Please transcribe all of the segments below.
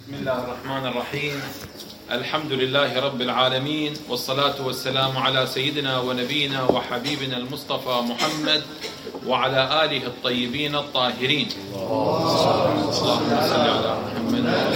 بسم الله الرحمن الرحيم. الحمد لله رب العالمين، والصلاة والسلام على سيدنا ونبينا وحبيبنا المصطفى محمد وعلى آله الطيبين الطاهرين. اللهم صل على محمد.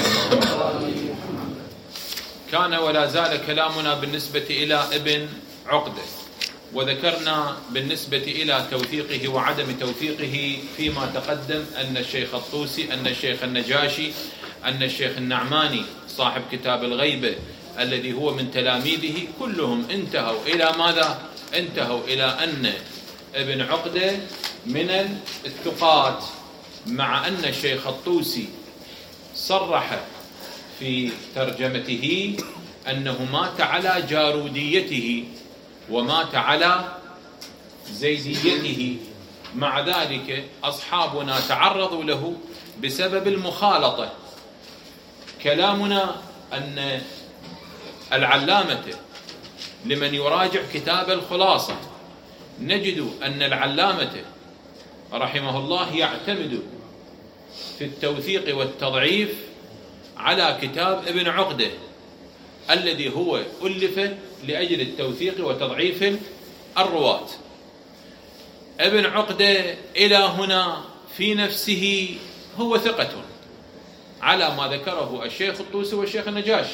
كان ولا زال كلامنا بالنسبة إلى ابن عقدة، وذكرنا بالنسبة إلى توثيقه وعدم توثيقه فيما تقدم أن الشيخ الطوسي، أن الشيخ النجاشي، أن الشيخ النعماني صاحب كتاب الغيبة الذي هو من تلاميذه كلهم انتهوا إلى ماذا؟ انتهوا إلى أن ابن عقدة من الثقات، مع أن الشيخ الطوسي صرح في ترجمته أنه مات على جاروديته ومات على زيديته. مع ذلك أصحابنا تعرضوا له بسبب المخالطة. كلامنا أن العلامة لمن يراجع كتاب الخلاصة نجد أن العلامة رحمه الله يعتمد في التوثيق والتضعيف على كتاب ابن عقدة الذي هو ألف لأجل التوثيق وتضعيف الرواة. ابن عقدة إلى هنا في نفسه هو ثقة على ما ذكره الشيخ الطوسي والشيخ النجاشي.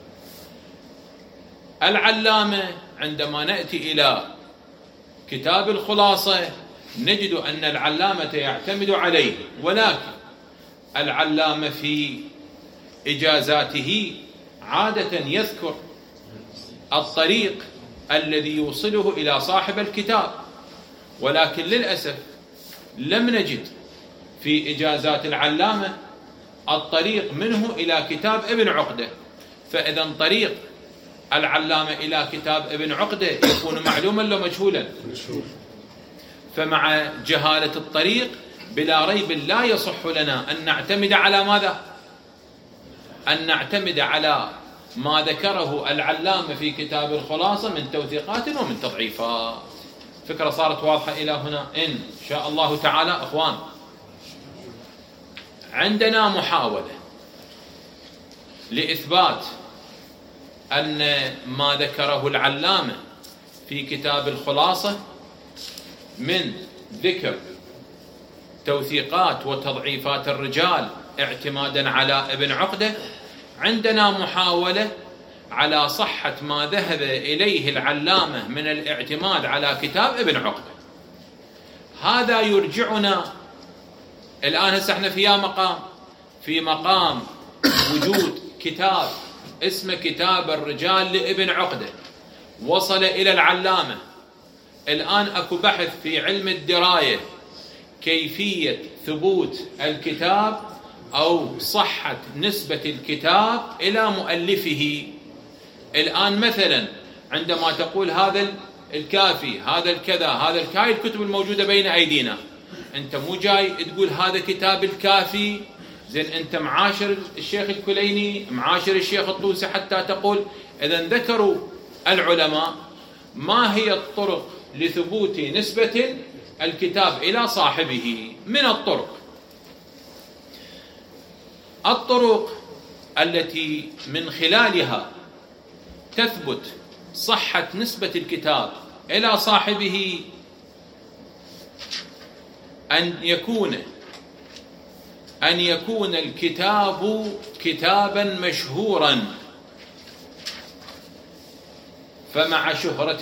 العلامة عندما نأتي إلى كتاب الخلاصة نجد أن العلامة يعتمد عليه، ولكن العلامة في إجازاته عادة يذكر الطريق الذي يوصله إلى صاحب الكتاب، ولكن للأسف لم نجد في إجازات العلامة الطريق منه إلى كتاب ابن عقدة. فإذا طريق العلامة إلى كتاب ابن عقدة يكون معلوما لو مجهولا. فمع جهالة الطريق بلا ريب لا يصح لنا أن نعتمد على ماذا؟ أن نعتمد على ما ذكره العلامة في كتاب الخلاصة من توثيقات ومن تضعيفات. فكرة صارت واضحة إلى هنا إن شاء الله تعالى. أخوان، عندنا محاولة لإثبات أن ما ذكره العلامة في كتاب الخلاصة من ذكر توثيقات وتضعيفات الرجال اعتمادا على ابن عقدة، عندنا محاولة على صحة ما ذهب إليه العلامة من الاعتماد على كتاب ابن عقدة. هذا يرجعنا الآن هسه احنا في مقام وجود كتاب اسمه كتاب الرجال لابن عقدة وصل إلى العلامة. الآن أكو بحث في علم الدراية كيفية ثبوت الكتاب أو صحة نسبة الكتاب إلى مؤلفه. الآن مثلا عندما تقول هذا الكافي، هذا الكذا، هذا هاي الكتب الموجودة بين أيدينا، أنت مو جاي تقول هذا كتاب الكافي، زين أنت معاشر الشيخ الكليني، معاشر الشيخ الطوسي، حتى تقول. إذا ذكروا العلماء ما هي الطرق لثبوت نسبة الكتاب إلى صاحبه. من الطرق التي من خلالها تثبت صحة نسبة الكتاب إلى صاحبه أن يكون الكتاب كتابا مشهورا، فمع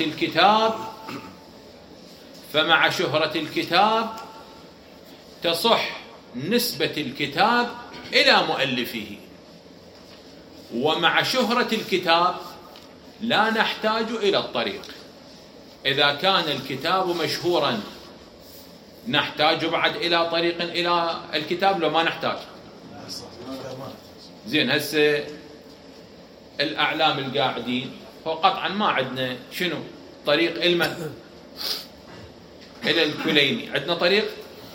شهرة الكتاب تصح نسبة الكتاب إلى مؤلفه. ومع شهرة الكتاب لا نحتاج إلى الطريق. إذا كان الكتاب مشهورا نحتاج بعد إلى طريق إلى الكتاب لو ما نحتاج؟ زين هسه الأعلام القاعدين هو قطعا ما عندنا شنو طريق المن إلى الكليني. عندنا طريق؟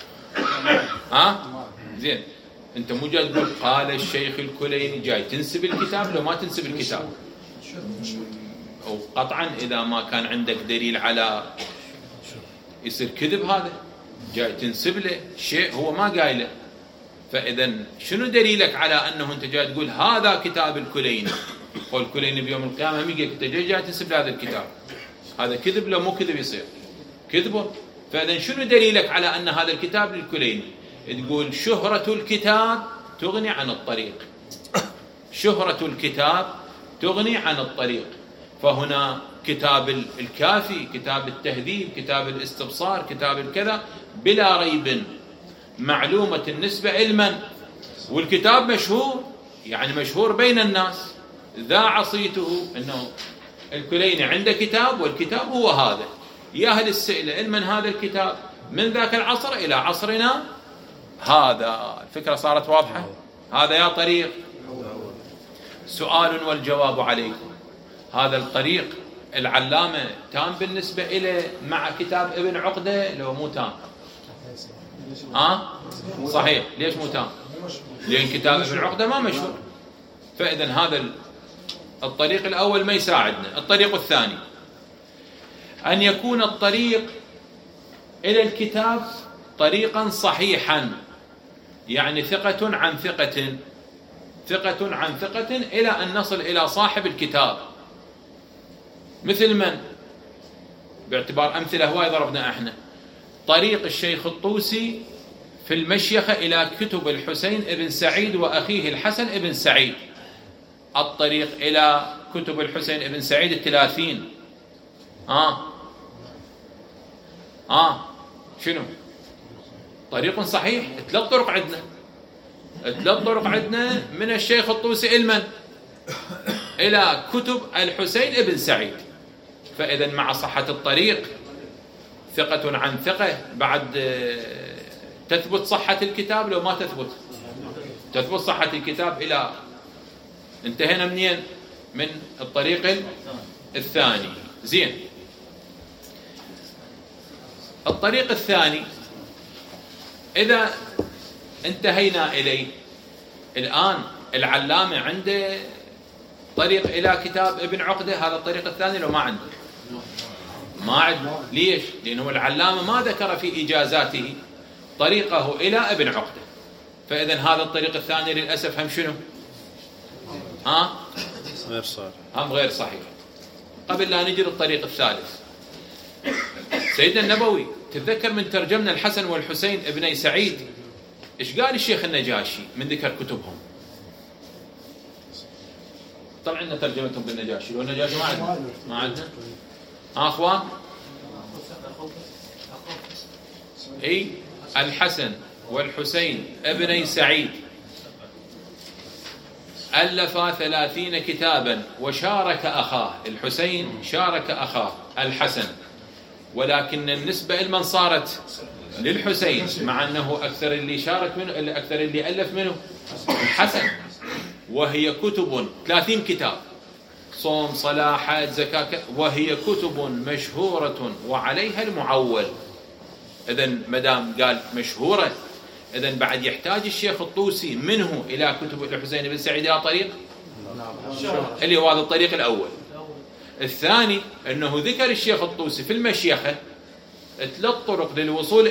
زين أنت مو جاي تقول قال الشيخ الكليني، جاي تنسب الكتاب لو ما تنسب الكتاب. أو قطعا إذا ما كان عندك دليل على يصير كذب، هذا جاي تنسب له شيء هو ما قايله. فإذا شنو دليلك على أنه أنت جاي تقول هذا كتاب الكليني؟ قول الكليني بيوم القيامة هم يقول أنت جاي تنسب لهذا الكتاب، هذا كذب لو مو كذب يصير كذبه. فإذا شنو دليلك على أن هذا الكتاب للكليني؟ تقول شهرة الكتاب تغني عن الطريق، شهرة الكتاب تغني عن الطريق. فهنا كتاب الكافي، كتاب التهذيب، كتاب الاستبصار، كتاب الكذا بلا ريب معلومة النسبة علما، والكتاب مشهور، يعني مشهور بين الناس. ذاع صيته أنه الكليني عنده كتاب، والكتاب هو هذا. يا أهل السئلة علما هذا الكتاب من ذاك العصر إلى عصرنا هذا. الفكرة صارت واضحة؟ هذا يا طريق. سؤال والجواب عليكم. هذا الطريق العلامة تام بالنسبة إليه مع كتاب ابن عقدة لو مو تام؟ صحيح. ليش مو تام؟ لأن كتاب ابن عقدة ما مشهور. فإذا هذا الطريق الأول ما يساعدنا. الطريق الثاني أن يكون الطريق إلى الكتاب طريقا صحيحا، يعني ثقة عن ثقة، ثقة عن ثقة، إلى أن نصل إلى صاحب الكتاب. مثل من؟ باعتبار أمثلة هواي ضربنا احنا. طريق الشيخ الطوسي في المشيخة إلى كتب الحسين ابن سعيد وأخيه الحسن ابن سعيد. الطريق إلى كتب الحسين ابن سعيد 30. شنو؟ طريق صحيح. 3 طرق عندنا، 3 طرق عندنا من الشيخ الطوسي إلى كتب الحسين ابن سعيد. فإذا مع صحة الطريق ثقة عن ثقة بعد تثبت صحة الكتاب لو ما تثبت؟ تثبت صحة الكتاب. إلى انتهينا منين؟ من الطريق الثاني. زين. الطريق الثاني إذا انتهينا إليه الآن، العلامة عنده طريق إلى كتاب ابن عقدة، هذا الطريق الثاني لو ما عنده؟ ما عنده. ليش؟ لأنه العلامة ما ذكر في إجازاته طريقه إلى ابن عقدة. فإذا هذا الطريق الثاني للأسف هم شنو؟ غير صحيح. هم غير صحيح. قبل لا نجي للطريق الثالث، سيدنا النبوي تتذكر من ترجمنا الحسن والحسين ابني سعيد إيش قال الشيخ النجاشي من ذكر كتبهم؟ طبعا لنا ترجمتهم بالنجاشي، لو النجاشي ما عندنا أخوان. أي الحسن والحسين ابني سعيد ألفا 30 كتابا، وشارك أخاه الحسين، شارك أخاه الحسن، ولكن النسبة لمن صارت؟ للحسين، مع أنه أكثر اللي شارك منه، أكثر اللي ألف منه الحسن. وهي كتب 30 كتاب، صوم صلاة حج زكاة، وهي كتب مشهورة وعليها المعول. إذن مدام قال مشهورة، إذن بعد يحتاج الشيخ الطوسي منه إلى كتب الحسين بن سعيد إلى طريق اللي هو هذا الطريق الأول. الثاني أنه ذكر الشيخ الطوسي في المشيخة 3 طرق للوصول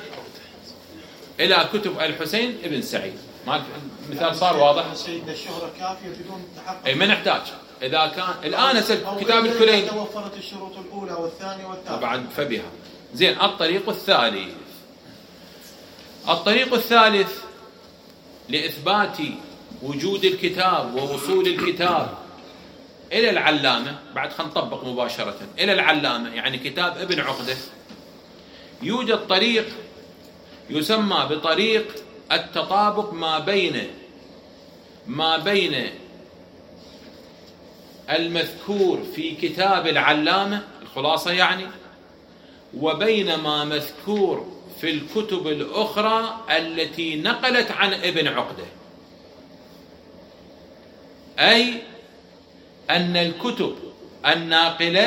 إلى كتب الحسين بن سعيد. مثال صار واضح؟ سيدنا الشهرة كافية بدون تحقق. أي ما نحتاج. إذا كان الآن كتاب الكليني توفرت الشروط الأولى والثانية والثالثة طبعا فبها. زين. الطريق الثالث، الطريق الثالث لإثبات وجود الكتاب ووصول الكتاب إلى العلامة، بعد خلينا نطبق مباشرة إلى العلامة، يعني كتاب ابن عقدة، يوجد طريق يسمى بطريق التطابق ما بين المذكور في كتاب العلامة الخلاصة يعني، وبين ما مذكور في الكتب الأخرى التي نقلت عن ابن عقدة. أي أن الكتب الناقلة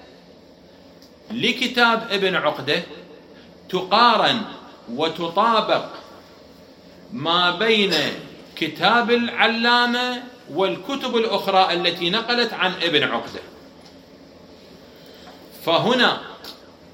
لكتاب ابن عقدة تقارن وتطابق ما بين كتاب العلامة والكتب الأخرى التي نقلت عن ابن عقدة. فهنا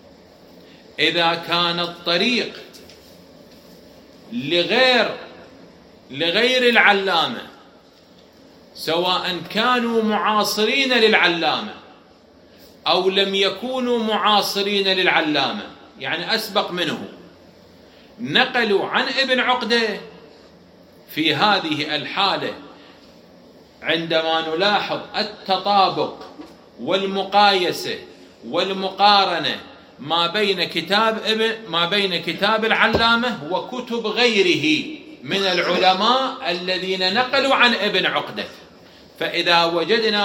إذا كان الطريق لغير لغير العلامة سواء كانوا معاصرين للعلامة أو لم يكونوا معاصرين للعلامة، يعني أسبق منه، نقلوا عن ابن عقدة، في هذه الحالة عندما نلاحظ التطابق والمقايسة والمقارنة ما بين كتاب العلامة وكتب غيره من العلماء الذين نقلوا عن ابن عقدة، فإذا وجدنا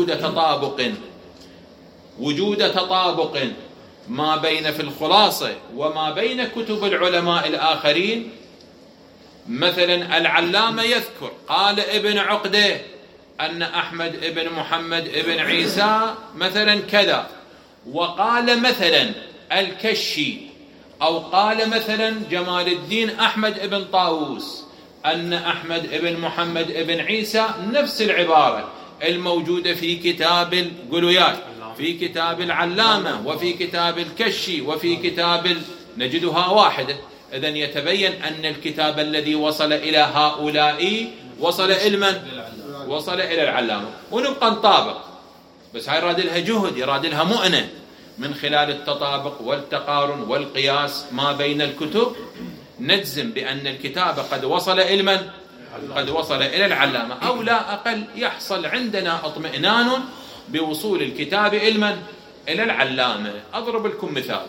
وجود تطابق ما بين في الخلاصة وما بين كتب العلماء الآخرين، مثلا العلامة يذكر قال ابن عقدة أن أحمد ابن محمد ابن عيسى مثلا كذا، وقال مثلا الكشي أو قال مثلا جمال الدين أحمد ابن طاووس أن أحمد ابن محمد ابن عيسى نفس العبارة الموجودة في كتاب القلويات، في كتاب العلامة، وفي كتاب الكشي، وفي كتاب نجدها واحدة. إذن يتبين أن الكتاب الذي وصل إلى هؤلاء وصل إلى من؟ وصل إلى العلامة، ونبقى نطابق، بس هاي يراد لها جهد، يراد لها مؤنة من خلال التطابق والتقارن والقياس ما بين الكتب، نجزم بأن الكتاب قد وصل إلى من؟ قد وصل إلى العلامة، أو لا أقل يحصل عندنا اطمئنان بوصول الكتاب إلى من؟ إلى العلامة. أضرب لكم مثال.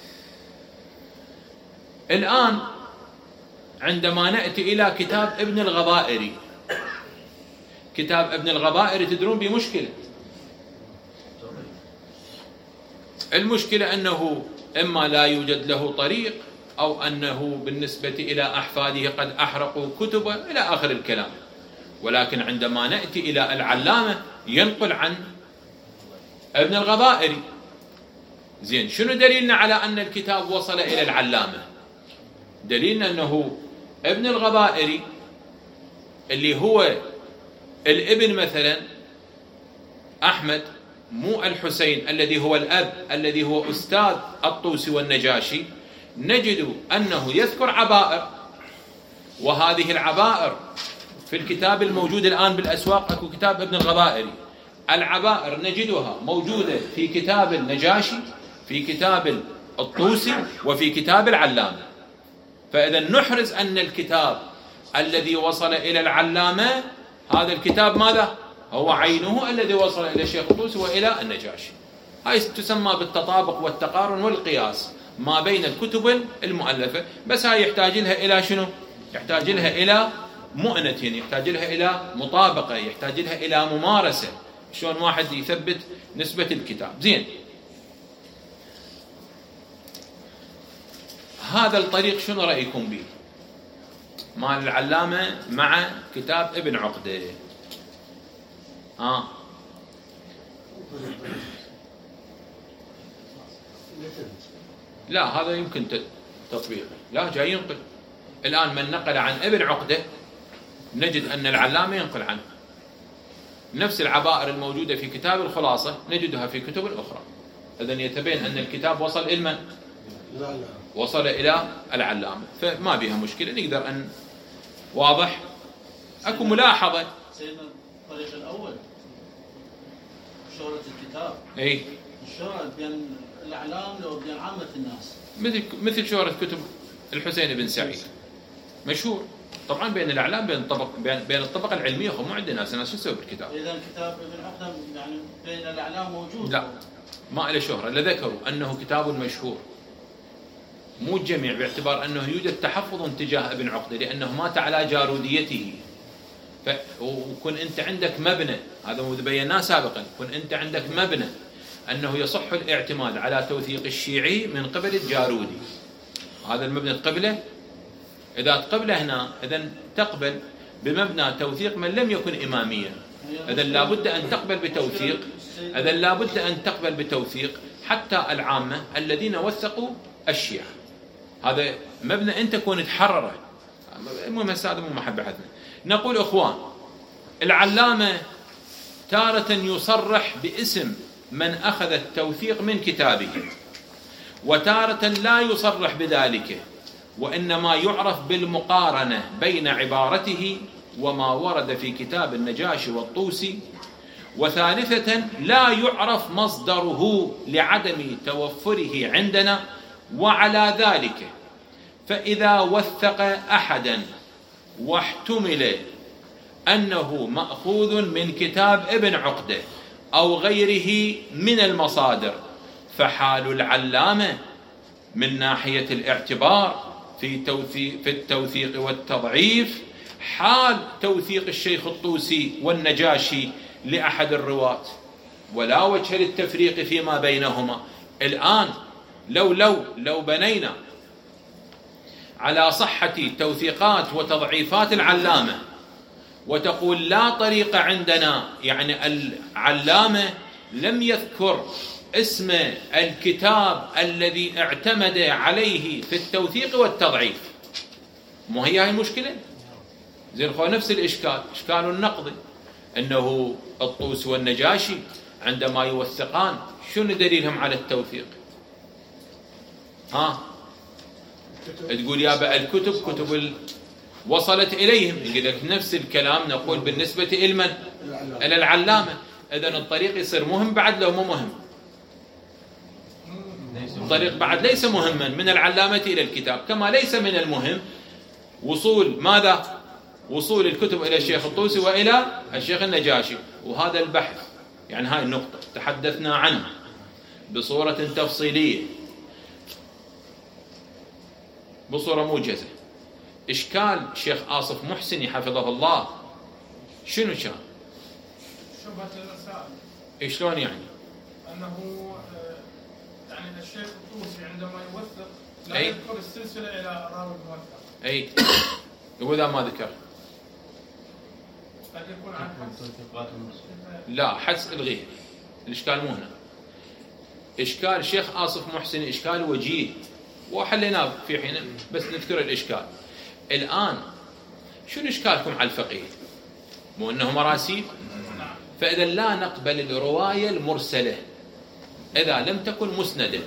الآن عندما نأتي إلى كتاب ابن الغضائري، كتاب ابن الغضائري تدرون بمشكلة، المشكلة أنه إما لا يوجد له طريق، أو أنه بالنسبة إلى أحفاده قد أحرقوا كتبه إلى آخر الكلام. ولكن عندما نأتي إلى العلامة ينقل عن ابن الغضائري. زين، شنو دليلنا على أن الكتاب وصل إلى العلامة؟ دليلنا أنه ابن الغضائري اللي هو الابن مثلا أحمد، مو الحسين الذي هو الأب الذي هو أستاذ الطوسي والنجاشي، نجد أنه يذكر عبائر، وهذه العبائر في الكتاب الموجود الآن بالأسواق، أكو كتاب ابن الغضائري، العبائر نجدها موجودة في كتاب النجاشي، في كتاب الطوسي، وفي كتاب العلامة. فإذا نحرز أن الكتاب الذي وصل إلى العلامة هذا الكتاب ماذا؟ هو عينه الذي وصل إلى الشيخ الطوسي وإلى النجاشي. هاي تسمى بالتطابق والتقارن والقياس ما بين الكتب المؤلفة. بس هاي يحتاج لها إلى شنو؟ يحتاج لها إلى مؤنة، يحتاج لها إلى مطابقة، يحتاج لها إلى ممارسة، شلون واحد يثبت نسبة الكتاب. زين، هذا الطريق شنو رأيكم به؟ مال العلامة مع كتاب ابن عقدة. لا، هذا يمكن تطبيقه، لا جاي ينقل. الآن من نقل عن ابن عقدة نجد أن العلامة ينقل عنه نفس العبائر الموجودة في كتاب الخلاصة نجدها في كتب الأخرى. إذن يتبين أن الكتاب وصل إلى من؟ وصل إلى العلامة، فما بها مشكلة، نقدر أن واضح. أكو ملاحظة سيدنا الطريق الأول شهرة الكتاب، أي الشهرة بين الإعلام وبين عامة الناس، مثل شهرة كتب الحسين بن سعيد مشهور طبعا بين الإعلام، بين الطبقة العلمية، مو عندنا ناس شو نسوي بالكتاب؟ إذا كتاب ابن عقدة يعني بين الإعلام موجود، لا ما له شهرة، لذكروا أنه كتاب مشهور، مو الجميع، باعتبار أنه يوجد تحفظ تجاه ابن عقدة لأنه مات على جاروديته. وكن أنت عندك مبنى، هذا مو بيناه سابقا، كن أنت عندك مبنى أنه يصح الاعتماد على توثيق الشيعي من قبل الجارودي، هذا المبنى تقبله. إذا تقبله هنا إذن تقبل بمبنى توثيق من لم يكن إماميا، إذن لابد أن تقبل بتوثيق، إذن لابد أن تقبل بتوثيق حتى العامة الذين وثقوا الشيعة. هذا مبنى أنت كون تحرره. المهم هذا مو محل بحثنا. نقول أخوان، العلامة تارة يصرح باسم من أخذ التوثيق من كتابه، وتارة لا يصرح بذلك، وإنما يعرف بالمقارنة بين عبارته وما ورد في كتاب النجاشي والطوسي. وثالثة لا يعرف مصدره لعدم توفره عندنا. وعلى ذلك فإذا وثق أحدا واحتمل أنه مأخوذ من كتاب ابن عقدة أو غيره من المصادر، فحال العلامة من ناحية الاعتبار في التوثيق والتضعيف حال توثيق الشيخ الطوسي والنجاشي لأحد الرواة، ولا وجه للتفريق فيما بينهما. الآن لو بنينا على صحة توثيقات وتضعيفات العلامة وتقول لا طريق عندنا، يعني العلامة لم يذكر اسم الكتاب الذي اعتمد عليه في التوثيق والتضعيف، مو هي هاي المشكلة؟ زين، هو نفس الإشكال، إشكال النقضي، أنه الطوس والنجاشي عندما يوثقان شنو دليلهم على التوثيق؟ تقول يا الكتب كتب وصلت إليهم، يقول لك نفس الكلام نقول بالنسبة إلى العلامة. إذن الطريق يصير مهم بعد لو مو مهم؟ الطريق بعد ليس مهما من العلامة إلى الكتاب، كما ليس من المهم وصول ماذا؟ وصول الكتب إلى الشيخ الطوسي وإلى الشيخ النجاشي. وهذا البحث، يعني هاي النقطة تحدثنا عنها بصورة تفصيلية بصورة موجزة. إشكال الشيخ آصف محسني حفظه الله شنو كان؟ شبهة الرسائل. شلون يعني؟ أنه يعني الشيخ الطوسي عندما يوثق لا يذكر السلسلة إلى راوي الموثق. أي وإذا ما ذكر قد يكون عن حدس. لا، حدس الغيه. الإشكال مو هنا. إشكال الشيخ آصف محسني إشكال وجيه وحليناه في حين، بس نذكر الإشكال. الآن شنو إشكالكم على الفقيه؟ مو أنه مراسيل؟ فإذا لا نقبل الرواية المرسلة إذا لم تكن مسندة.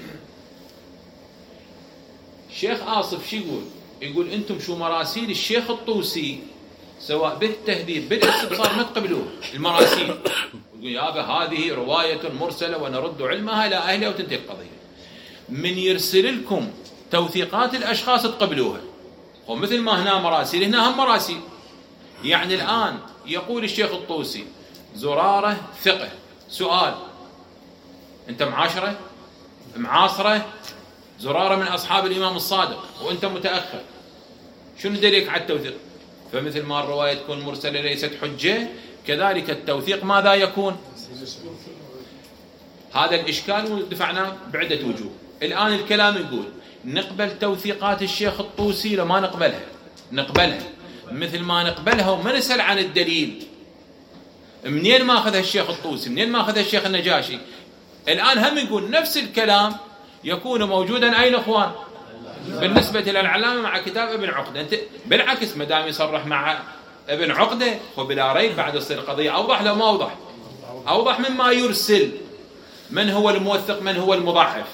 الشيخ آصف شو يقول؟ يقول أنتم شو مراسيل الشيخ الطوسي سواء بالتهذيب بالاستبصار ما تقبلوه المراسيل، يقول يابا هذه رواية مرسلة ونرد علمها إلى أهلها وتنتهي القضية. من يرسل لكم توثيقات الأشخاص تقبلوها، ومثل ما هنا مراسيل هنا هم مراسيل. يعني الآن يقول الشيخ الطوسي زرارة ثقة، سؤال أنت معاصرة زرارة من أصحاب الإمام الصادق وأنت متأخر، شنو دليلك على التوثيق؟ فمثل ما الرواية تكون مرسلة ليست حجة، كذلك التوثيق ماذا يكون؟ هذا الإشكال ودفعناه بعدة وجوه. الآن الكلام يقول نقبل توثيقات الشيخ الطوسي لما نقبلها مثل ما نقبلها وما نسأل عن الدليل. منين ما أخذها الشيخ الطوسي؟ منين ما أخذها الشيخ النجاشي؟ الآن هم يقول نفس الكلام يكون موجودا أين أخوان؟ بالنسبة للعلامة مع كتاب ابن عقدة. أنت بالعكس ما دام يصرح مع ابن عقدة وبلا ريب بعد تصير القضية أوضح لو ما أوضح، أوضح مما يرسل من هو الموثق من هو المضعف.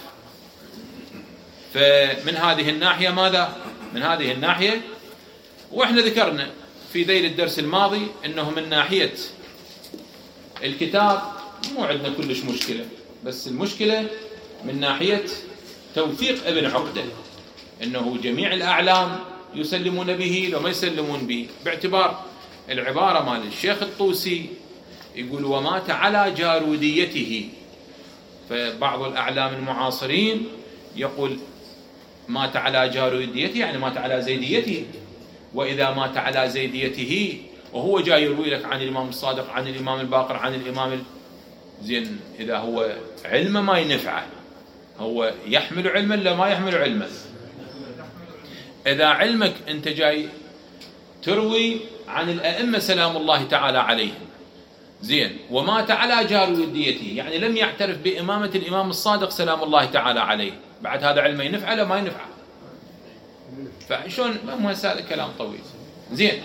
فمن هذه الناحية ماذا؟ من هذه الناحية، وإحنا ذكرنا في ذيل الدرس الماضي أنه من ناحية الكتاب مو عندنا كلش مشكلة، بس المشكلة من ناحية توثيق ابن عقدة، أنه جميع الأعلام يسلمون به لو ما يسلمون به، باعتبار العبارة مال الشيخ الطوسي يقول ومات على جاروديته. فبعض الأعلام المعاصرين يقول مات على جاروديته يعني مات على زيديته، وإذا مات على زيديته وهو جاي يروي لك عن الإمام الصادق عن الإمام الباقر عن الإمام زين، إذا هو علم ما ينفعه، هو يحمل علما لا ما يحمل علما. إذا علمك أنت جاي تروي عن الأئمة سلام الله تعالى عليهم زين ومات على جاروديته يعني لم يعترف بإمامة الإمام الصادق سلام الله تعالى عليه، بعد هذا علم ينفعه لا ما ينفعه؟ فشون ما هذا كلام طويل. زين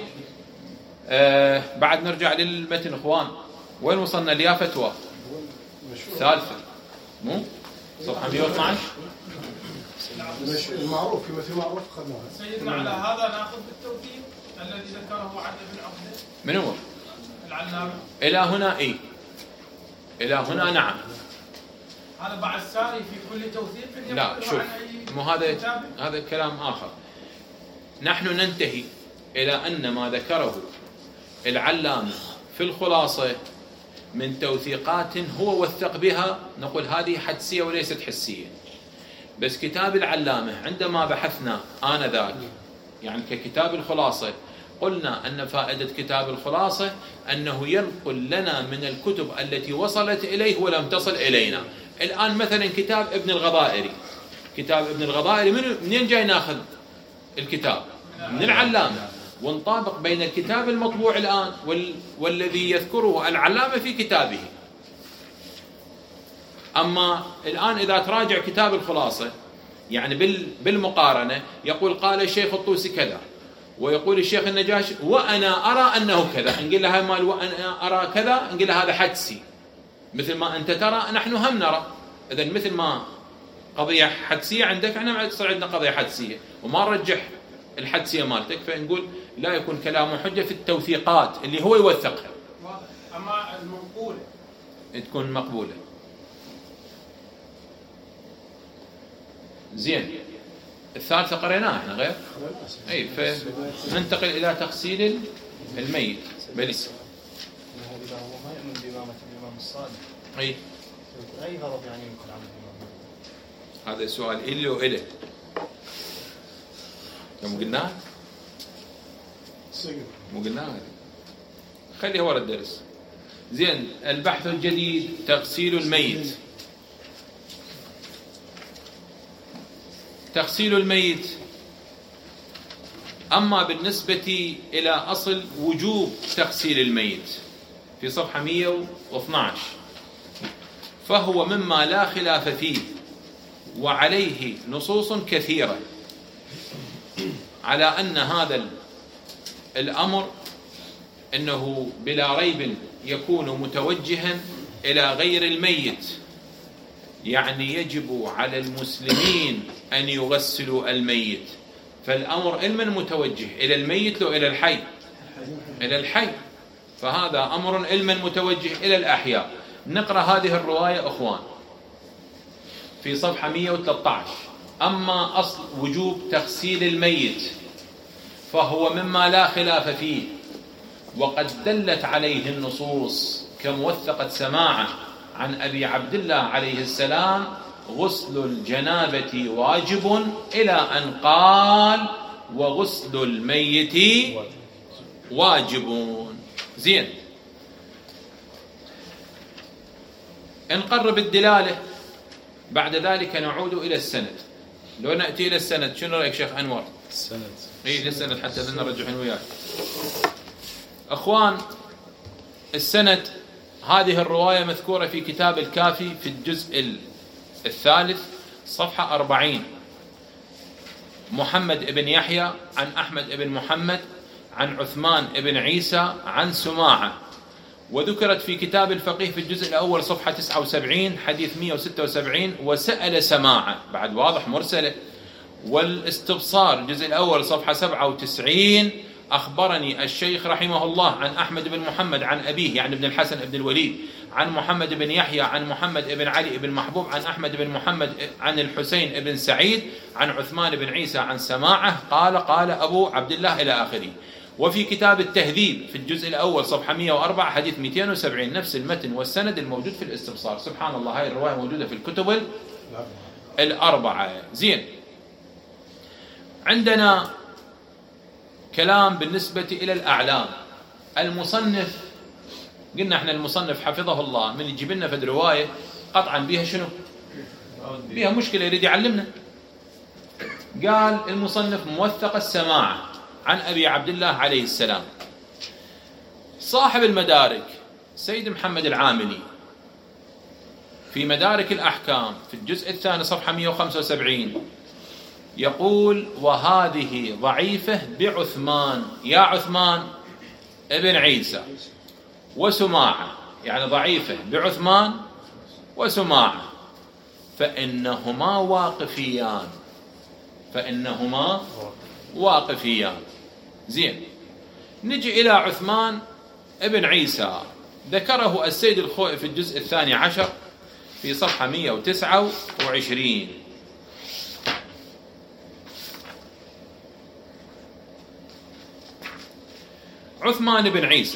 بعد نرجع للمتن اخوان، وين وصلنا ليا فتوى ثالثة مو صفحة 112 المعروف في مثل معروف خذناها. سيدنا على هذا ناخذ بالتوثيق الذي ذكره عن ابن عقده. من هو؟ العلامة. إلى هنا إيه؟ إلى هنا نعم. هذا بعد الساري في كل توثيق. لا شوف، مو هذا كلام آخر. نحن ننتهي إلى أن ما ذكره العلامة في الخلاصة من توثيقات هو وثق بها، نقول هذه حدسية وليست حسية. بس كتاب العلامة عندما بحثنا آنذاك يعني ككتاب الخلاصة، قلنا أن فائدة كتاب الخلاصة أنه ينقل لنا من الكتب التي وصلت إليه ولم تصل إلينا. الآن مثلا كتاب ابن الغضائري، كتاب ابن الغضائري منين جاي ناخذ الكتاب؟ من العلامة، ونطابق بين الكتاب المطبوع الآن والذي يذكره العلامة في كتابه. أما الآن إذا تراجع كتاب الخلاصة يعني بالمقارنة، يقول قال الشيخ الطوسي كذا، ويقول الشيخ النجاشي وأنا أرى أنه كذا، نقول له مال وأنا أرى كذا، نقول له هذا حدسي مثل ما أنت ترى نحن هم نرى. إذن مثل ما قضية حدسية عندك احنا تصير عندنا قضية حدسية، وما نرجح الحدسية مالتك، فنقول لا يكون كلامه حجة في التوثيقات اللي هو يوثقها. أما المنقولة تكون مقبولة. زين، الثالثة قريناها احنا غير؟ اي، فننتقل إلى تغسيل الميت. بليس هذا هو ما يؤمن بإمامة الإمام الصالح. اي غرض يعني يمكن عنه الإمام؟ هذا سؤال إلي وإلي مو قلناه؟ مو قلناه؟ خليه ورا الدرس. زين، البحث الجديد تغسيل الميت. تغسيل الميت أما بالنسبة إلى أصل وجوب تغسيل الميت في صفحة 112، فهو مما لا خلاف فيه، وعليه نصوص كثيرة على أن هذا الأمر أنه بلا ريب يكون متوجها إلى غير الميت، يعني يجب على المسلمين أن يغسلوا الميت. فالأمر علما متوجه إلى الميت لو إلى الحي؟ إلى الحي. فهذا أمر علما متوجه إلى الأحياء. نقرأ هذه الرواية أخوان في صفحة 113. أما أصل وجوب تغسيل الميت فهو مما لا خلاف فيه، وقد دلت عليه النصوص كموثقة سماعة عن أبي عبد الله عليه السلام: غسل الجنابة واجب، إلى أن قال: وغسل الميت واجب. زين، نقرب الدلالة. بعد ذلك نعود إلى السند. لو نأتي إلى السند، شنو رأيك شيخ أنور؟ السند. إيه، للسند حتى نرجح وياك. أخوان، السند هذه الرواية مذكورة في كتاب الكافي في الجزء الثالث صفحة 40. محمد بن يحيى عن أحمد بن محمد عن عثمان بن عيسى عن سماعة. وذكرت في كتاب الفقيه في الجزء الأول صفحة 79 حديث 176: وسأل سماعة، بعد واضح مرسلة. والاستبصار الجزء الأول صفحة 97: أخبرني الشيخ رحمه الله عن أحمد بن محمد عن أبيه يعني ابن الحسن بن الوليد عن محمد بن يحيى عن محمد بن علي بن محبوب عن أحمد بن محمد عن الحسين بن سعيد عن عثمان بن عيسى عن سماعة قال: قال أبو عبد الله إلى آخره. وفي كتاب التهذيب في الجزء الأول صفحة 104 حديث 270 نفس المتن والسند الموجود في الاستبصار. سبحان الله، هاي الرواية موجودة في الكتب الأربعة. زين، عندنا كلام بالنسبة إلى الأعلام. المصنف قلنا احنا المصنف حفظه الله من يجيب لنا في رواية قطعا بها شنو؟ بها مشكلة، يريد يعلمنا. قال المصنف: موثق السماعة عن أبي عبد الله عليه السلام. صاحب المدارك سيد محمد العاملي في مدارك الأحكام في الجزء الثاني صفحة 175 يقول: وهذه ضعيفة بعثمان، يا عثمان ابن عيسى وسماعة، يعني ضعيفة بعثمان وسماعة، فإنهما واقفيان فإنهما واقفيان. زين، نجي إلى عثمان ابن عيسى، ذكره السيد الخوئي في الجزء 12 في صفحة 129. عثمان بن عيسى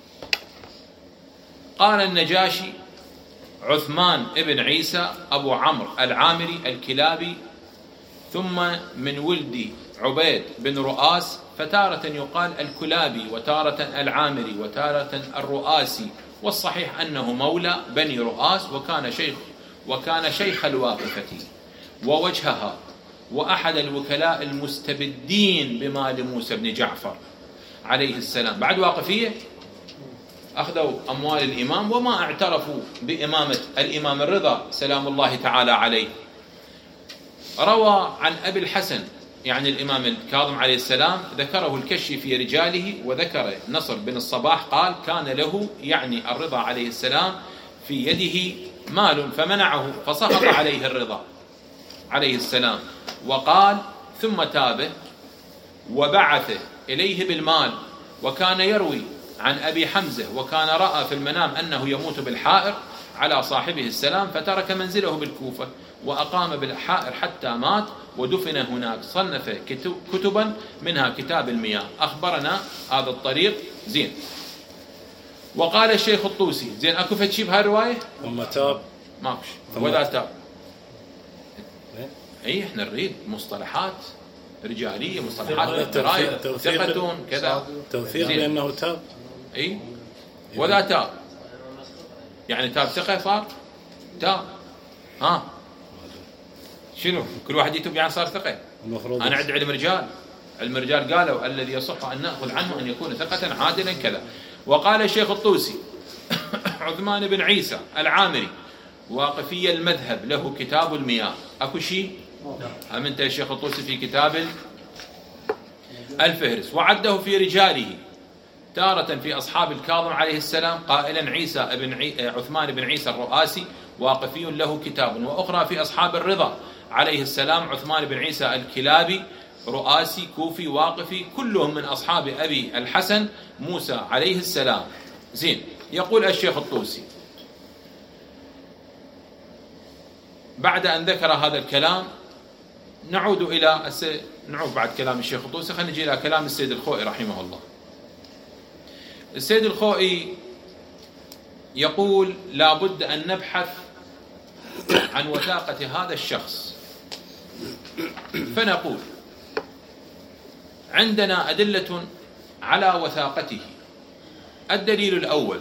قال النجاشي: عثمان ابن عيسى أبو عمرو العامري الكلابي، ثم من ولد عبيد بن رؤاس، فتارة يقال الكلابي وتارة العامري وتارة الرؤاسي، والصحيح أنه مولى بني رؤاس، وكان شيخ الواقفة ووجهها، وأحد الوكلاء المستبدين بمال موسى بن جعفر عليه السلام. بعد واقفية أخذوا أموال الإمام وما اعترفوا بإمامة الإمام الرضا سلام الله تعالى عليه. روى عن أبي الحسن يعني الإمام الكاظم عليه السلام، ذكره الكشي في رجاله، وذكر نصر بن الصباح قال: كان له يعني الرضا عليه السلام في يده مال فمنعه، فسخط عليه الرضا عليه السلام، وقال: ثم تابه وبعث إليه بالمال. وكان يروي عن أبي حمزة: وكان رأى في المنام أنه يموت بالحائر على صاحبه السلام، فترك منزله بالكوفة وأقام بالحائر حتى مات ودفن هناك. صنف كتبا منها كتاب المياه. أخبرنا هذا الطريق. زين، وقال الشيخ الطوسي: زين، أكو فتشي بهاي الرواية؟ ثم تاب ماكش ولا تاب. اي احنا نريد مصطلحات رجالية، مصطلحات دراية، ثقة كذا، توثيق بأنه تاب. اي ولا تاب يعني تاب ثقة صار تاب. شنو كل واحد يتوب يعني صار ثقة؟ أنا عند علم رجال، علم الرجال قالوا الذي يصح أن نأخذ عنه أن يكون ثقة عادلا كذا. وقال الشيخ الطوسي: عثمان بن عيسى العامري واقفي المذهب، له كتاب المياه. أكو شيء هم أنت يا شيخ الطوسي في كتاب الفهرس، وعده في رجاله تارة في أصحاب الكاظم عليه السلام قائلا: عثمان بن عيسى الرؤاسي واقفي له كتاب. وأخرى في أصحاب الرضا عليه السلام: عثمان بن عيسى الكلابي رؤاسي كوفي واقفي، كلهم من أصحاب أبي الحسن موسى عليه السلام. زين، يقول الشيخ الطوسي بعد أن ذكر هذا الكلام، نعود بعد كلام الشيخ الطوسي، خلينا نجي إلى كلام السيد الخوئي رحمه الله. السيد الخوئي يقول: لا بد أن نبحث عن وثاقة هذا الشخص، فنقول: عندنا أدلة على وثاقته. الدليل الأول: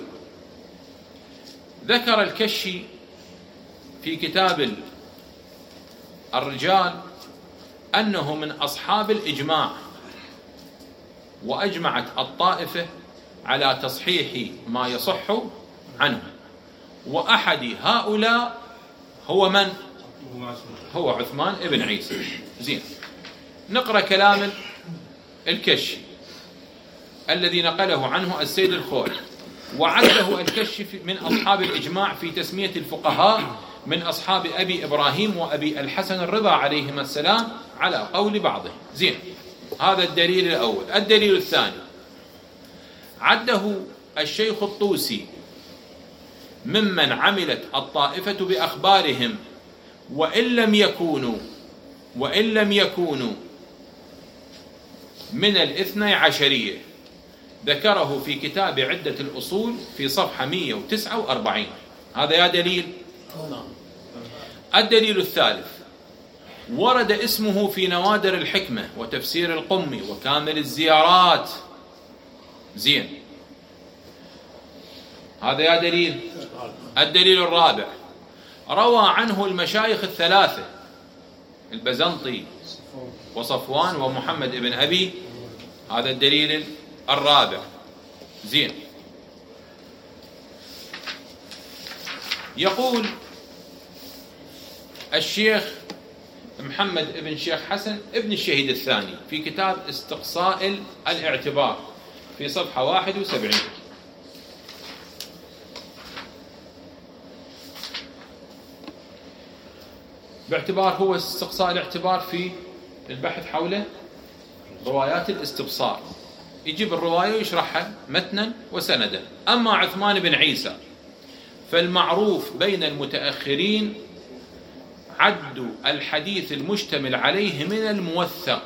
ذكر الكشي في كتاب الرجال أنه من أصحاب الإجماع، وأجمعت الطائفة على تصحيح ما يصح عنه، وأحد هؤلاء هو من؟ هو عثمان ابن عيسى. زين، نقرأ كلام الكشي الذي نقله عنه السيد الخوئي. وعده الكشي من أصحاب الإجماع في تسمية الفقهاء من أصحاب أبي إبراهيم وأبي الحسن الرضا عليهما السلام على قول بعضه. زين، هذا الدليل الأول. الدليل الثاني: عده الشيخ الطوسي ممن عملت الطائفة بأخبارهم وإن لم يكونوا من الاثني عشرية. ذكره في كتاب عدة الأصول في صفحة 149. هذا يا دليل. الدليل الثالث: ورد اسمه في نوادر الحكمة وتفسير القمي وكامل الزيارات. زين، هذا يا دليل. الدليل الرابع: روى عنه المشايخ الثلاثة البزنطي وصفوان ومحمد بن أبي. هذا الدليل الرابع. زين، يقول الشيخ محمد بن شيخ حسن ابن الشهيد الثاني في كتاب استقصاء الاعتبار في صفحة 71: باعتبار هو استقصاء الاعتبار في البحث حول روايات الاستبصار، يجيب الرواية ويشرحها متنا وسندا. أما عثمان بن عيسى فالمعروف بين المتأخرين عد الحديث المشتمل عليه من الموثق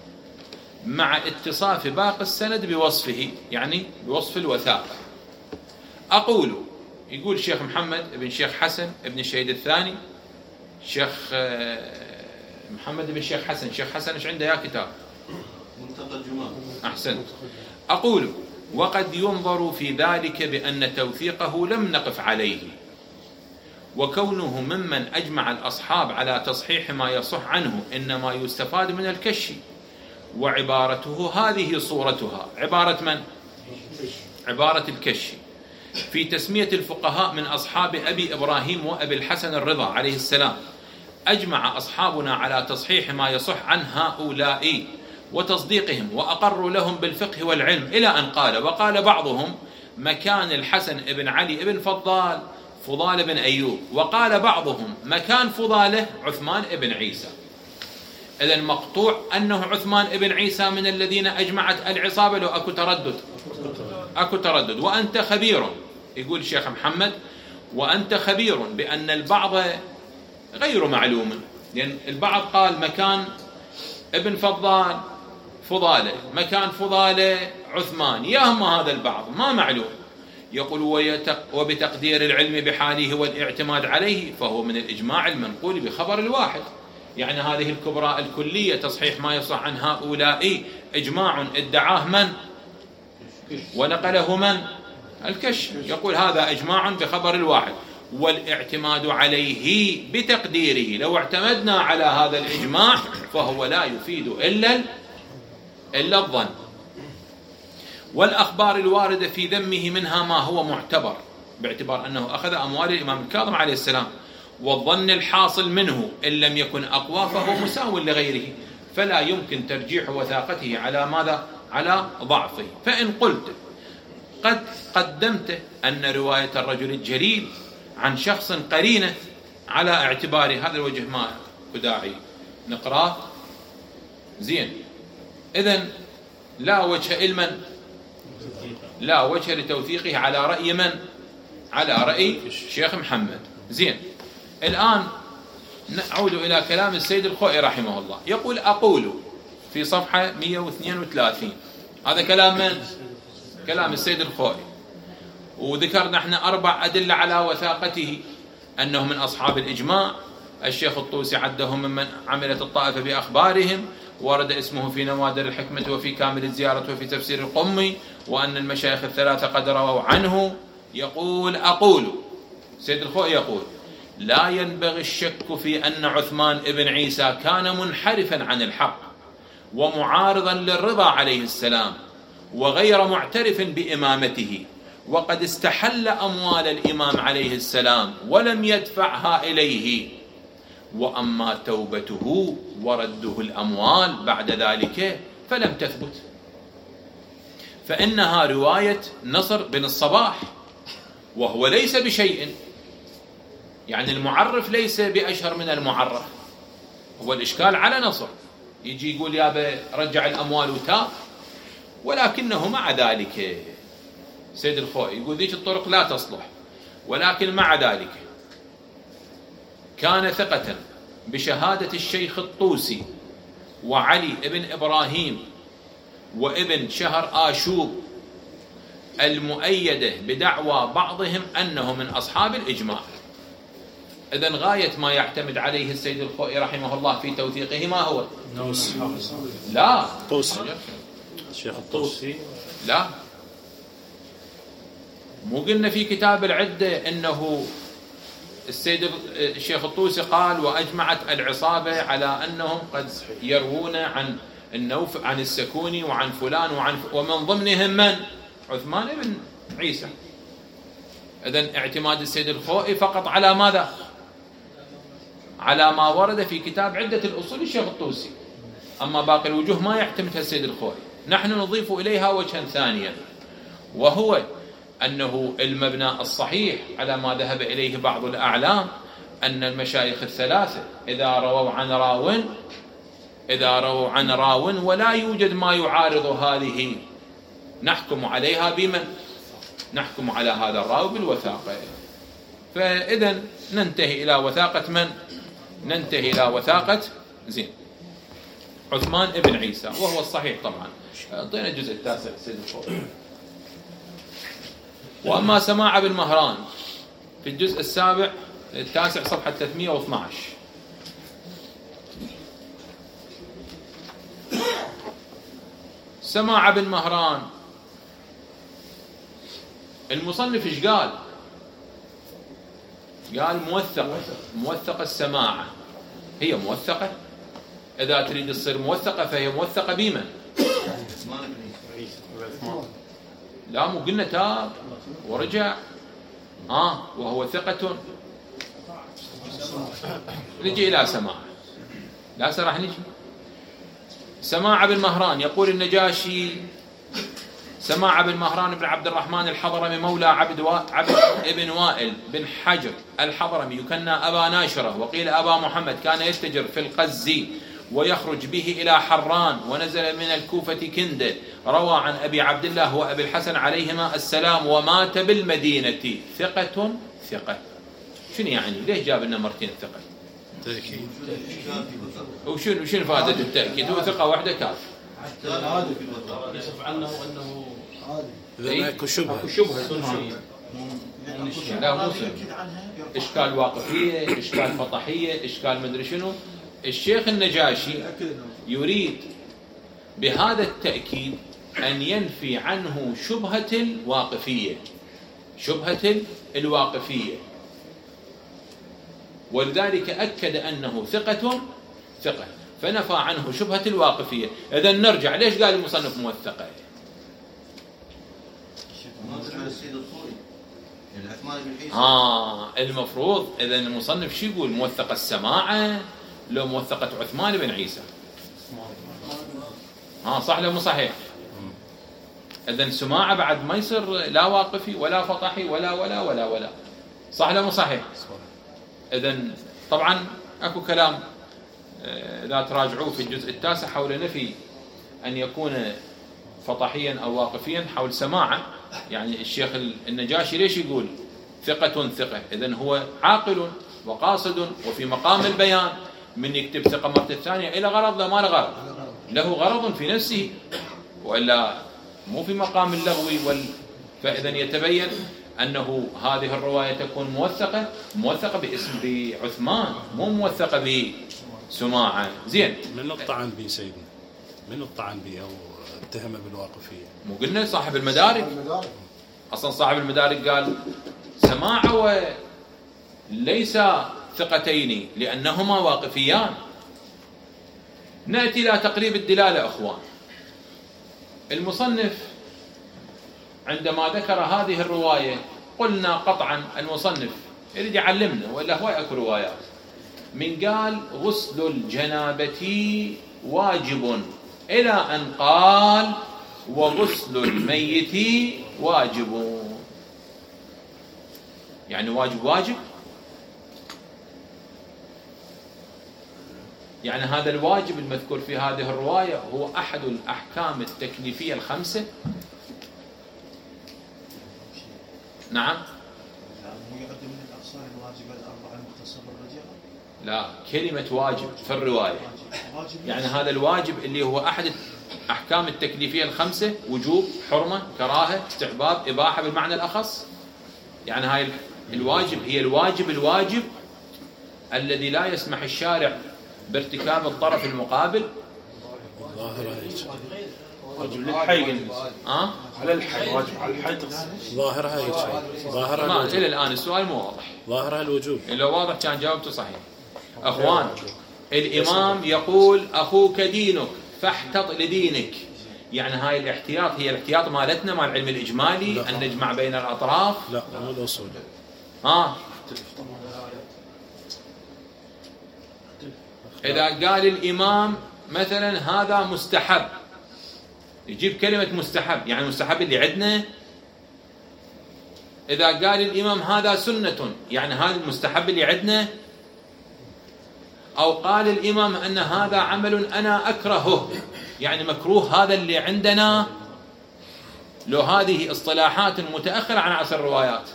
مع اتصاف باقي السند بوصفه، يعني بوصف الوثاقة. أقول، يقول الشيخ محمد بن شيخ حسن بن الشهيد الثاني، شيخ محمد بن شيخ حسن، شيخ حسن ايش عنده يا كتاب؟ منتقى الجمال. أحسنت. أقول وقد ينظر في ذلك بأن توثيقه لم نقف عليه، وكونه ممن أجمع الأصحاب على تصحيح ما يصح عنه إنما يستفاد من الكشف، وعبارته هذه صورتها. عبارة من؟ عبارة الكشف. في تسمية الفقهاء من أصحاب أبي إبراهيم وأبي الحسن الرضا عليه السلام، أجمع أصحابنا على تصحيح ما يصح عن هؤلاء وتصديقهم، وأقروا لهم بالفقه والعلم، إلى أن قال وقال بعضهم مكان الحسن بن علي بن فضال بن أيوب، وقال بعضهم مكان فضاله عثمان بن عيسى. إذن مقطوع أنه عثمان بن عيسى من الذين أجمعت العصابة، لو أكو تردد؟ أكو تردد. وأنت خبير، يقول الشيخ محمد، وأنت خبير بأن البعض غير معلوم، لأن البعض قال مكان ابن فضاله، مكان فضاله عثمان، ياهم هذا البعض ما معلوم. يقول وبتقدير العلم بحاله والاعتماد عليه فهو من الإجماع المنقول بخبر الواحد. يعني هذه الكبرى الكلية تصحيح ما يصح عن هؤلاء إجماع ادعاه من؟ ونقله من؟ الكشف. يقول هذا إجماع بخبر الواحد، والاعتماد عليه بتقديره، لو اعتمدنا على هذا الإجماع فهو لا يفيد إلا الظن. والأخبار الواردة في ذمه منها ما هو معتبر، باعتبار أنه أخذ أموال الإمام الكاظم عليه السلام، والظن الحاصل منه إن لم يكن أقوى فهو مساو لغيره، فلا يمكن ترجيح وثاقته على ماذا؟ على ضعفه. فإن قلت قد قدمت أن رواية الرجل الجليل عن شخص قرينة على اعتبار هذا الوجه ما داعي نقرأ زين. إذن لا وجه لمن؟ لا وجه لتوثيقه على رأي من؟ على رأي الشيخ محمد. زين. الآن نعود إلى كلام السيد الخوئي رحمه الله، يقول أقول في صفحة 132، هذا كلام من؟ كلام السيد الخوئي. وذكرنا احنا 4 أدلة على وثاقته، أنه من أصحاب الإجماع، الشيخ الطوسي عدهم ممن عملت الطائفة بأخبارهم، ورد اسمه في نوادر الحكمة وفي كامل الزيارة وفي تفسير القمي، وأن المشايخ الثلاثة قد رووا عنه. يقول أقول، سيد الخوئي يقول لا ينبغي الشك في أن عثمان بن عيسى كان منحرفا عن الحق ومعارضا للرضا عليه السلام، وغير معترف بإمامته، وقد استحل أموال الإمام عليه السلام ولم يدفعها إليه. وأما توبته ورده الأموال بعد ذلك فلم تثبت، فإنها رواية نصر بن الصباح، وهو ليس بشيء، يعني المعرف ليس بأشهر من المعرف. هو الإشكال على نصر، يجي يقول يا رجع الأموال وتاب، ولكنه مع ذلك سيد الخوئي يقول ذيك الطرق لا تصلح، ولكن مع ذلك كان ثقة بشهادة الشيخ الطوسي وعلي ابن إبراهيم وابن شهر آشوب المؤيدة بدعوى بعضهم أنه من أصحاب الإجماع. إذن غاية ما يعتمد عليه السيد الخوئي رحمه الله في توثيقه ما هو؟ لا الشيخ الطوسي لا، مو قلنا في كتاب العدة إنه السيد الشيخ الطوسي قال وأجمعت العصابة على أنهم قد يروون عن النوف عن السكوني وعن فلان ومن ضمنهم من؟ عثمان بن عيسى. إذن اعتماد السيد الخوئي فقط على ماذا؟ على ما ورد في كتاب عدة الأصول الشيخ الطوسي، أما باقي الوجوه ما يعتمدها السيد الخوئي. نحن نضيف إليها وجها ثانيا، وهو أنه المبنى الصحيح على ما ذهب إليه بعض الأعلام أن المشايخ الثلاثة إذا رووا عن راو إذا رووا عن راو ولا يوجد ما يعارض هذه نحكم عليها بمن؟ نحكم على هذا الراوي بالوثاقة. فإذا ننتهي إلى وثاقة من؟ ننتهي إلى وثاقة زين عثمان ابن عيسى، وهو الصحيح طبعا. أعطينا الجزء التاسع سيد الفوضى. وأما سماع ابن مهران في الجزء التاسع صفحة 312. سماع ابن مهران المصنف ايش قال؟ قال موثقة السماعة. هي موثقة، إذا تريد تصير موثقة فهي موثقة بمن؟ لا مو قلنا تاب ورجع وهو ثقة. نجي إلى سماع، لا راح نجي سماع بن مهران. يقول النجاشي: سماع بن مهران بن عبد الرحمن الحضرمي مولى عبد ابن وائل بن حجر الحضرمي، يكنى أبا ناشرة وقيل أبا محمد، كان يتجر في القزي ويخرج به إلى حران، ونزل من الكوفة كندة. روى عن أبي عبد الله وأبي الحسن عليهما السلام، ومات بالمدينة. ثقة. شنو يعني؟ ليش جاب لنا مرتين ثقة؟ تأكيد. وشنو فائدة التأكيد؟ هو ثقة واحدة كاف. يصف عنه أنه إذا اكو شبهة. لا مو إشكال واقفية، إشكال فطحية، إشكال مدري شنو. الشيخ النجاشي يريد بهذا التأكيد أن ينفي عنه شبهة الواقفية، ولذلك أكد أنه ثقة، فنفى عنه شبهة الواقفية. إذا نرجع، ليش قال المصنف موثقة؟ المفروض إذا المصنف شو يقول؟ موثقة السماعة لو موثقة عثمان بن عيسى؟ صح لو مو صحيح؟ إذا سماعة بعد ما يصير لا واقفي ولا فطحي ولا صح لو مو صحيح؟ إذا طبعا أكو كلام لا تراجعوه في الجزء التاسع حول نفي أن يكون فطحيا أو واقفيا حول سماعة. يعني الشيخ النجاشي ليش يقول ثقة؟ إذن هو عاقل وقاصد وفي مقام البيان، من يكتب ثقة مرة الثانية إلى غرض لا ما له غرض، له غرض في نفسه وإلا مو في مقام اللغو فإذا يتبين أنه هذه الرواية تكون موثقة باسم بعثمان، مو موثقة بسماعة. زين، من الطعن به سيدنا؟ من الطعن به أو اتهم بالواقفية؟ مو قلنا صاحب المدارك؟ أصلا صاحب المدارك قال سماعة وليس ثقتين لأنهما واقفيان. نأتي إلى تقريب الدلالة أخوان. المصنف عندما ذكر هذه الرواية قلنا قطعا المصنف يريد يعلمنا، وإلا هو أكو روايات من قال غسل الجنابة واجب إلى أن قال وغسل الميت واجب. يعني واجب يعني هذا الواجب المذكور في هذه الرواية هو أحد الأحكام التكليفية الخمسة. نعم. لا، كلمة واجب في الرواية يعني هذا الواجب اللي هو أحد الأحكام التكليفية الخمسة: وجوب، حرمة، كراهة، استحباب، إباحة بالمعنى الأخص. يعني هاي الواجب هي الواجب الذي لا يسمح الشارع بارتكاب الطرف المقابل. واجب للحي على الحي، واجب على الحي. ظاهرها هيك شيء، ظاهرها إلى الآن السؤال مو واضح. ظاهرها الوجوب. لو واضح كان جاوبته صحيح. أخوان، الإمام يقول أخوك دينك فاحتط لدينك. يعني هاي الاحتياط هي الاحتياط مالتنا مال العلم الإجمالي، أن نجمع بين الأطراف. لا، مو الأصول. إذا قال الإمام مثلا هذا مستحب، يجيب كلمة مستحب، يعني مستحب اللي عندنا. إذا قال الإمام هذا سنة، يعني هذا المستحب اللي عندنا. أو قال الإمام أن هذا عمل أنا أكرهه، يعني مكروه هذا اللي عندنا، لو هذه اصطلاحات متأخرة عن عصر الروايات.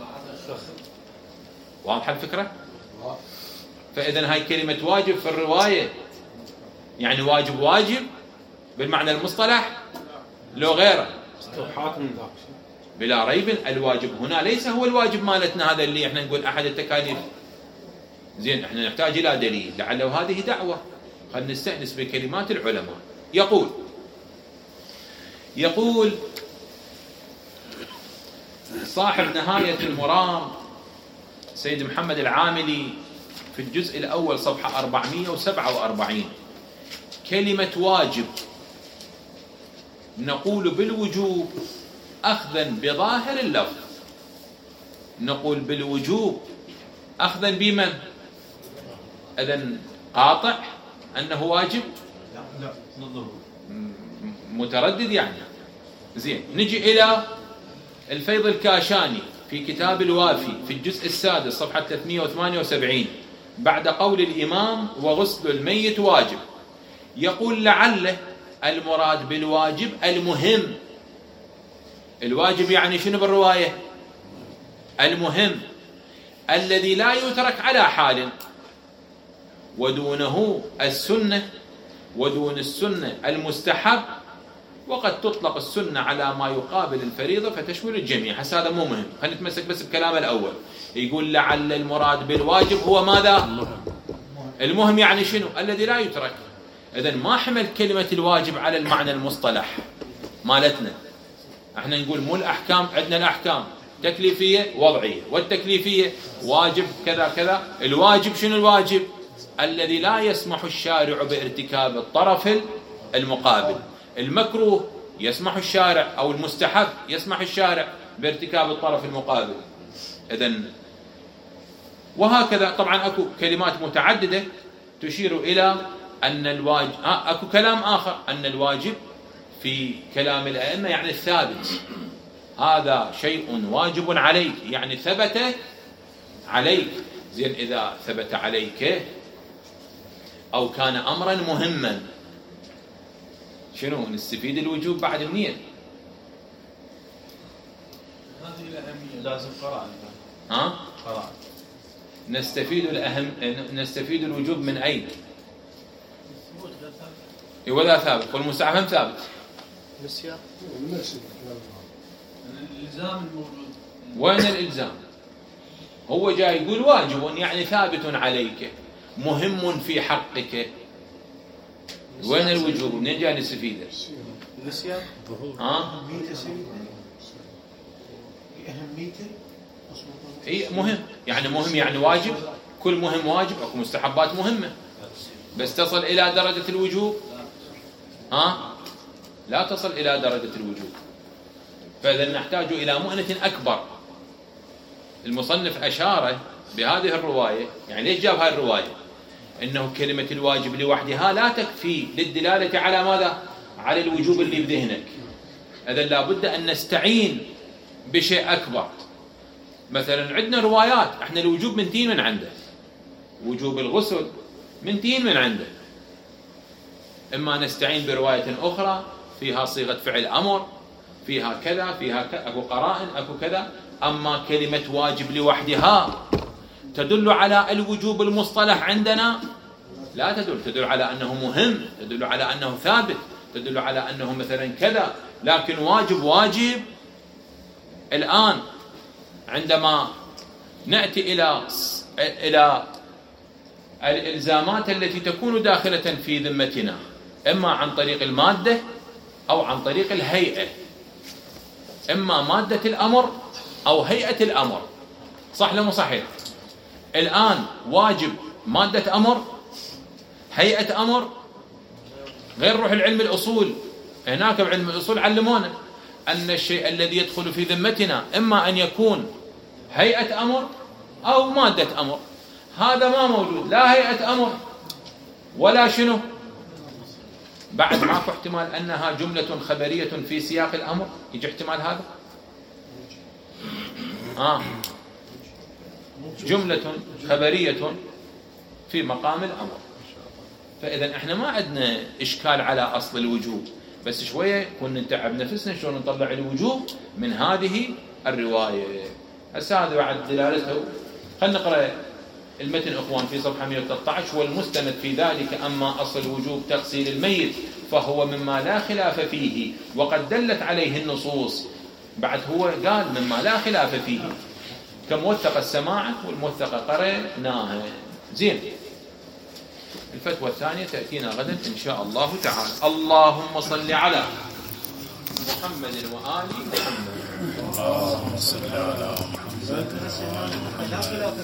واضحة الفكرة؟ فإذا هاي كلمة واجب في الرواية يعني واجب واجب بالمعنى المصطلح لو غيره بلا ريب. الواجب هنا ليس هو الواجب مالتنا هذا اللي احنا نقول أحد التكاليف. زين، احنا نحتاج إلى دليل، لعله هذه دعوة. خلينا نستأنس بكلمات العلماء. يقول صاحب نهاية المرام سيد محمد العاملي في الجزء الأول صفحة 447: كلمة واجب نقول بالوجوب أخذا بظاهر اللفظ. نقول بالوجوب أخذا بمن؟ إذن قاطع أنه واجب؟ لا متردد يعني. زين، نجي إلى الفيض الكاشاني في كتاب الوافي في الجزء السادس صفحة 378 بعد قول الإمام وغسل الميت واجب، يقول لعله المراد بالواجب المهم. الواجب يعني شنو بالرواية؟ المهم الذي لا يترك على حال، ودونه السنة، ودون السنة المستحب، وقد تطلق السنة على ما يقابل الفريضة فتشمل الجميع. حس هذا مو مهم، خلينا نتمسك بس بكلام الأول. يقول لعل المراد بالواجب هو ماذا؟ المهم يعني شنو؟ الذي لا يترك. إذن ما حمل كلمة الواجب على المعنى المصطلح مالتنا. احنا نقول مو الأحكام، عندنا الأحكام تكليفية وضعية، والتكليفية واجب كذا كذا. الواجب شنو الواجب؟ الذي لا يسمح الشارع بارتكاب الطرف المقابل. المكروه يسمح الشارع، أو المستحب يسمح الشارع بارتكاب الطرف المقابل. إذن وهكذا. طبعا أكو كلمات متعددة تشير إلى أن الواجب، أكو كلام آخر أن الواجب في كلام الأئمة يعني الثابت. هذا شيء واجب عليك، يعني ثبت عليك. زين، إذا ثبت عليك أو كان أمرا مهما، شنو نستفيد الوجوب بعد منين؟ هذه الأهمية لازم قراءة. قراءة. نستفيد الوجوب من أين؟ ولا ثابت؟ قل مستحب ثابت. الإلزام الموجود. وين الإلزام؟ هو جاي يقول واجب يعني ثابت عليك، مهم في حقك. وين الوجوب؟ منين جاي نستفيده؟ النسيان. أهميته اي مهم، يعني مهم يعني واجب. كل مهم واجب. اكو مستحبات مهمة بس تصل إلى درجة الوجوب؟ لا تصل إلى درجة الوجوب. فإذا نحتاج إلى مؤنة أكبر. المصنف أشار بهذه الرواية، يعني ليش جاب هذه الرواية؟ إنه كلمة الواجب لوحدها لا تكفي للدلالة على ماذا؟ على الوجوب اللي بذهنك. إذا لابد أن نستعين بشيء أكبر. مثلا عندنا روايات احنا الوجوب منتين من عنده، وجوب الغسل منتين من عنده. إما نستعين برواية أخرى فيها صيغة فعل أمر، فيها كذا، فيها كذا، أكو قرائن، أكو كذا. أما كلمة واجب لوحدها تدل على الوجوب المصطلح عندنا؟ لا تدل على أنه مهم، تدل على أنه ثابت، تدل على أنه مثلا كذا. لكن واجب الآن عندما نأتي إلى الإلزامات التي تكون داخلة في ذمتنا، إما عن طريق المادة أو عن طريق الهيئة، إما مادة الأمر أو هيئة الأمر. صح لو صحيح؟ الآن واجب مادة أمر، هيئة أمر، غير روح العلم الأصول. هناك بعلم الأصول علمونا أن الشيء الذي يدخل في ذمتنا إما أن يكون هيئة أمر أو مادة أمر. هذا ما موجود، لا هيئة أمر ولا شنو. بعد ماكو احتمال أنها جملة خبرية في سياق الأمر؟ يجي احتمال هذا؟ جملة خبرية في مقام الأمر. فإذا احنا ما عندنا إشكال على أصل الوجوب، بس شوية كنا نتعب نفسنا شلون نطلع الوجوب من هذه الرواية. هسه هذا بعد دلالته. خلينا نقرأ المتن أخوان في صفحة 113. والمستند في ذلك أما أصل وجوب تغسيل الميت فهو مما لا خلاف فيه وقد دلت عليه النصوص. بعد هو قال مما لا خلاف فيه، كموثق السماعة والموثقة قرأناها. زين، الفتوى الثانية تأتينا غدا إن شاء الله تعالى. اللهم صل على محمد وآل محمد. اللهم صل على محمد وآل محمد.